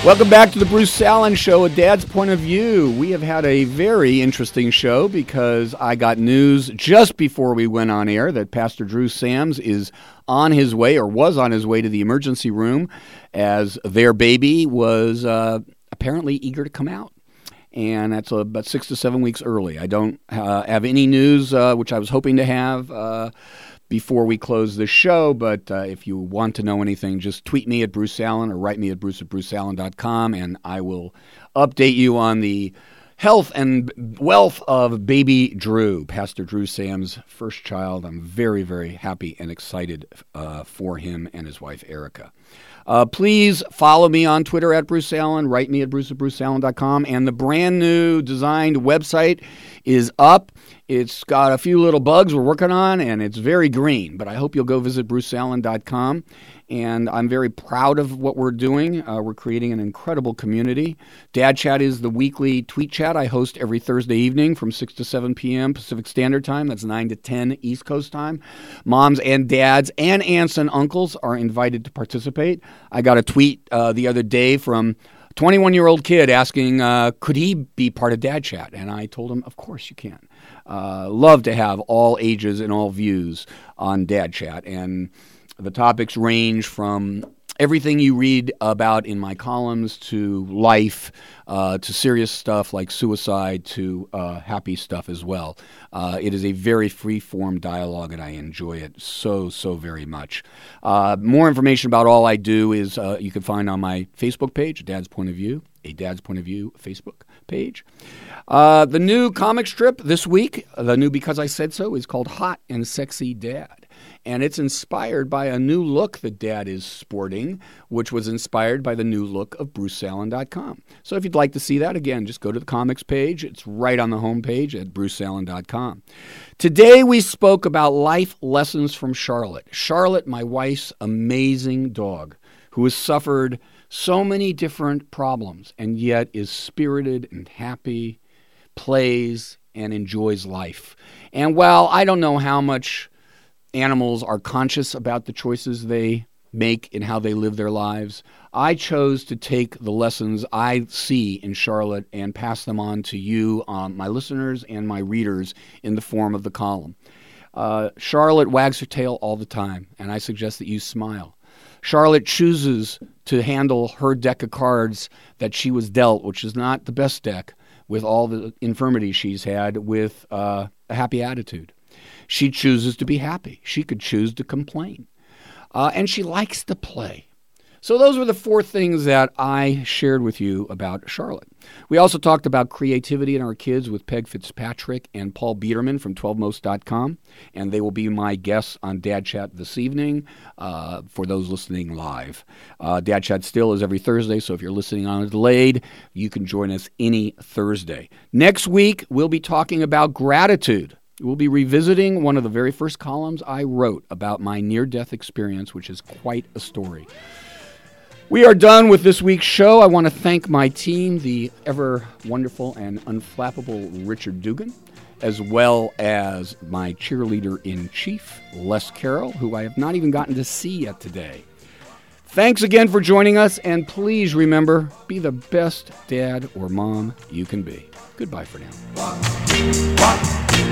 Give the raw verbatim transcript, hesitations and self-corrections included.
Welcome back to the Bruce Allen Show, A Dad's Point of View. We have had a very interesting show because I got news just before we went on air that Pastor Drew Sams is on his way or was on his way to the emergency room as their baby was uh, apparently eager to come out. And that's about six to seven weeks early. I don't uh, have any news, uh, which I was hoping to have uh, before we close the show, but uh, if you want to know anything, just tweet me at Bruce Allen or write me at bruce at bruce allen dot com, and I will update you on the health and wealth of baby Drew, Pastor Drew Sams' first child. I'm very, very happy and excited uh, for him and his wife, Erica. Uh, please follow me on Twitter at Bruce Allen, write me at bruce at bruce allen dot com, and the brand new designed website is up. It's got a few little bugs we're working on, and it's very green, but I hope you'll go visit bruce allen dot com, and I'm very proud of what we're doing. Uh, we're creating an incredible community. Dad Chat is the weekly tweet chat I host every Thursday evening from six to seven p.m. Pacific Standard Time. That's nine to ten East Coast time. Moms and dads and aunts and uncles are invited to participate. I got a tweet uh, the other day from a twenty-one-year-old kid asking, uh, could he be part of Dad Chat? And I told him, of course you can. Uh, love to have all ages and all views on Dad Chat. And the topics range from everything you read about in my columns to life, uh, to serious stuff like suicide, to uh, happy stuff as well. Uh, it is a very free-form dialogue, and I enjoy it so, so very much. Uh, more information about all I do is uh, you can find on my Facebook page, Dad's Point of View, a Dad's Point of View Facebook page. Uh, the new comic strip this week, the new Because I Said So, is called Hot and Sexy Dad. And it's inspired by a new look that Dad is sporting, which was inspired by the new look of bruce allen dot com. So if you'd like to see that, again, just go to the comics page. It's right on the homepage at bruce allen dot com. Today we spoke about life lessons from Charlotte. Charlotte, my wife's amazing dog, who has suffered so many different problems and yet is spirited and happy, plays, and enjoys life. And while I don't know how much animals are conscious about the choices they make and how they live their lives, I chose to take the lessons I see in Charlotte and pass them on to you, um, my listeners and my readers, in the form of the column. Uh, Charlotte wags her tail all the time, and I suggest that you smile. Charlotte chooses to handle her deck of cards that she was dealt, which is not the best deck, with all the infirmities she's had, with uh, a happy attitude. She chooses to be happy. She could choose to complain. Uh, and she likes to play. So those were the four things that I shared with you about Charlotte. We also talked about creativity in our kids with Peg Fitzpatrick and Paul Biederman from twelve most dot com, and they will be my guests on Dad Chat this evening uh, for those listening live. Uh, Dad Chat still is every Thursday, so if you're listening on a delayed, you can join us any Thursday. Next week, we'll be talking about gratitude. We'll be revisiting one of the very first columns I wrote about my near-death experience, which is quite a story. We are done with this week's show. I want to thank my team, the ever wonderful and unflappable Richard Dugan, as well as my cheerleader-in-chief, Les Carroll, who I have not even gotten to see yet today. Thanks again for joining us, and please remember, be the best dad or mom you can be. Goodbye for now.